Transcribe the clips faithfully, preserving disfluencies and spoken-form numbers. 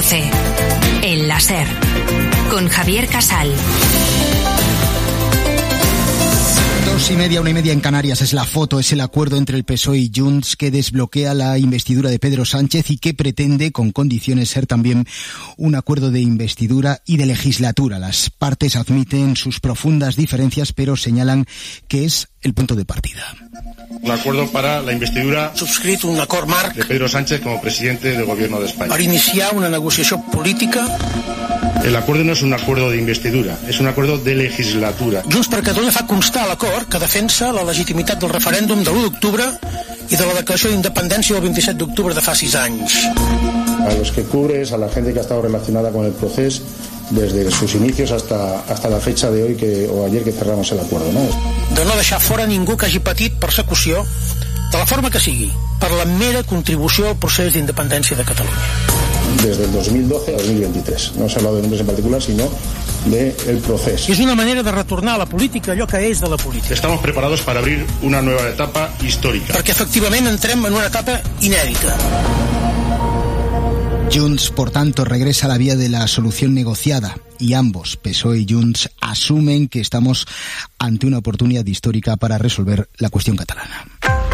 catorce. El láser. Con Javier Casal. Dos y media, una y media en Canarias es la foto, es el acuerdo entre el P S O E y Junts que desbloquea la investidura de Pedro Sánchez y que pretende, con condiciones, ser también un acuerdo de investidura y de legislatura. Las partes admiten sus profundas diferencias, pero señalan que es el punto de partida. Un acuerdo para la investidura subscrit un acord marc de Pedro Sánchez como presidente del Gobierno de España. Per iniciar una negociació política. El acuerdo no es un acuerdo de investidura, es un acuerdo de legislatura. Junts per Catalunya fa constar l'acord que defensa la legitimitat del referèndum de l'u d'octubre i de la declaració d'independència del veintisiete d'octubre de fa sis anys. A los que cubres, a la gente que ha estado relacionada con el proceso desde sus inicios hasta, hasta la fecha de hoy que, o ayer que cerramos el acuerdo, ¿no? De no deixar fora ningú que hagi patit persecució de la forma que sigui, per la mera contribució al procés d'independència de Catalunya. Desde el dos mil doce a dos mil veintitrés. No se ha hablado de nombres en particular, sino del proceso. És una manera de retornar a la política allò que és de la política. Estamos preparados para abrir una nueva etapa histórica. Perquè efectivament entrem en una etapa inèdita. Junts, por tanto, regresa a la vía de la solución negociada y ambos, P S O E y Junts, asumen que estamos ante una oportunidad histórica para resolver la cuestión catalana.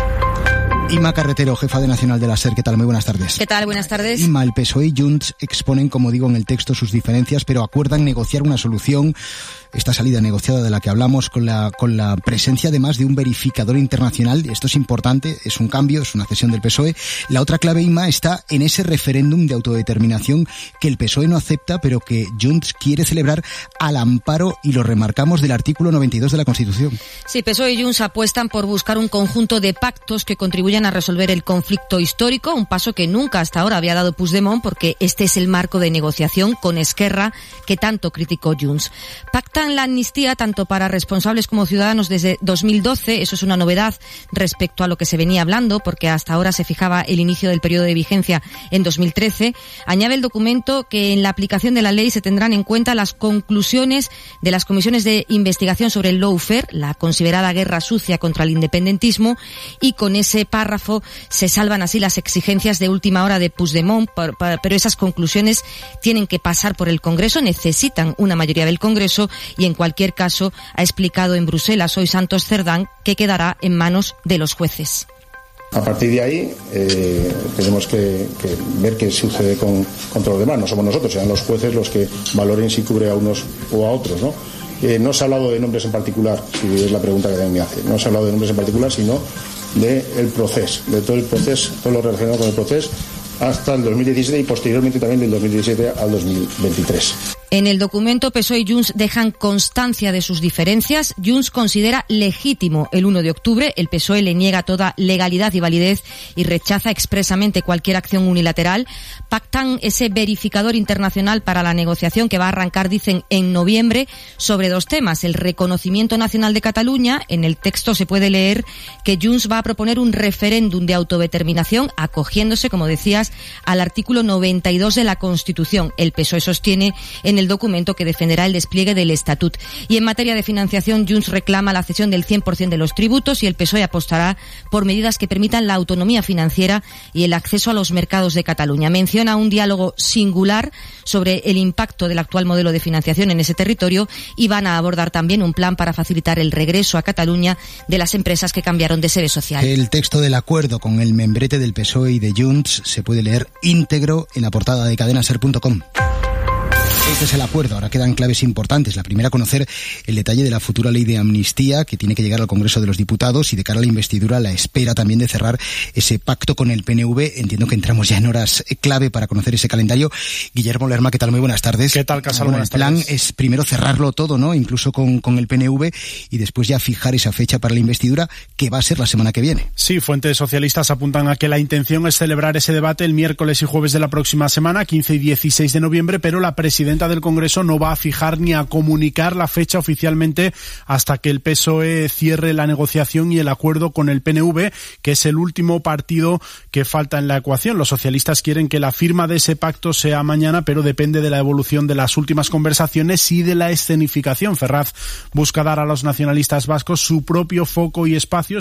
Ima Carretero, jefa de Nacional de la SER, ¿qué tal? Muy buenas tardes. ¿Qué tal? Buenas tardes. Ima, el P S O E y Junts exponen, como digo en el texto, sus diferencias, pero acuerdan negociar una solución, esta salida negociada de la que hablamos, con la, con la presencia además de un verificador internacional. Esto es importante, es un cambio, es una cesión del P S O E. La otra clave, Ima, está en ese referéndum de autodeterminación que el P S O E no acepta, pero que Junts quiere celebrar al amparo, y lo remarcamos, del artículo noventa y dos de la Constitución. Sí, P S O E y Junts apuestan por buscar un conjunto de pactos que contribuyan a resolver el conflicto histórico, un paso que nunca hasta ahora había dado Puigdemont, porque este es el marco de negociación con Esquerra que tanto criticó Junts. Pactan la amnistía tanto para responsables como ciudadanos desde dos mil doce, eso es una novedad respecto a lo que se venía hablando, porque hasta ahora se fijaba el inicio del periodo de vigencia en dos mil trece. Añade el documento que en la aplicación de la ley se tendrán en cuenta las conclusiones de las comisiones de investigación sobre el lawfare, la considerada guerra sucia contra el independentismo, y con ese párrafo se salvan así las exigencias de última hora de Puigdemont, pero esas conclusiones tienen que pasar por el Congreso, necesitan una mayoría del Congreso, y en cualquier caso ha explicado en Bruselas hoy Santos Cerdán que quedará en manos de los jueces. A partir de ahí eh, tenemos que, que ver qué sucede con, con todos los demás. No somos nosotros, serán los jueces los que valoren si cubre a unos o a otros, ¿no? Eh, no se ha hablado de nombres en particular, si es la pregunta que también me hace. No se ha hablado de nombres en particular, sino del proceso, de todo el proceso, todo lo relacionado con el proceso, hasta el dos mil diecisiete y posteriormente también del dos mil diecisiete al dos mil veintitrés. En el documento, P S O E y Junts dejan constancia de sus diferencias. Junts considera legítimo el uno de octubre, el P S O E le niega toda legalidad y validez y rechaza expresamente cualquier acción unilateral. Pactan ese verificador internacional para la negociación que va a arrancar, dicen, en noviembre, sobre dos temas. El reconocimiento nacional de Cataluña. En el texto se puede leer que Junts va a proponer un referéndum de autodeterminación acogiéndose, como decías, al artículo noventa y dos de la Constitución. El P S O E sostiene en el documento que defenderá el despliegue del Estatut. Y en materia de financiación, Junts reclama la cesión del cien por ciento de los tributos y el P S O E apostará por medidas que permitan la autonomía financiera y el acceso a los mercados de Cataluña. Menciona un diálogo singular sobre el impacto del actual modelo de financiación en ese territorio y van a abordar también un plan para facilitar el regreso a Cataluña de las empresas que cambiaron de sede social. El texto del acuerdo con el membrete del P S O E y de Junts se puede leer íntegro en la portada de cadena ser punto com. Este es el acuerdo. Ahora quedan claves importantes. La primera, conocer el detalle de la futura ley de amnistía que tiene que llegar al Congreso de los Diputados, y de cara a la investidura la espera también de cerrar ese pacto con el P N V. Entiendo que entramos ya en horas clave para conocer ese calendario. Guillermo Lerma, ¿qué tal? Muy buenas tardes. ¿Qué tal, Casal? Bueno, buenas el plan tardes. es primero cerrarlo todo, ¿no? Incluso con, con el P N V, y después ya fijar esa fecha para la investidura, que va a ser la semana que viene. Sí, fuentes socialistas apuntan a que la intención es celebrar ese debate el miércoles y jueves de la próxima semana, quince y dieciséis de noviembre, pero la presidenta del Congreso no va a fijar ni a comunicar la fecha oficialmente hasta que el P S O E cierre la negociación y el acuerdo con el P N V, que es el último partido que falta en la ecuación. Los socialistas quieren que la firma de ese pacto sea mañana, pero depende de la evolución de las últimas conversaciones y de la escenificación. Ferraz busca dar a los nacionalistas vascos su propio foco y espacio.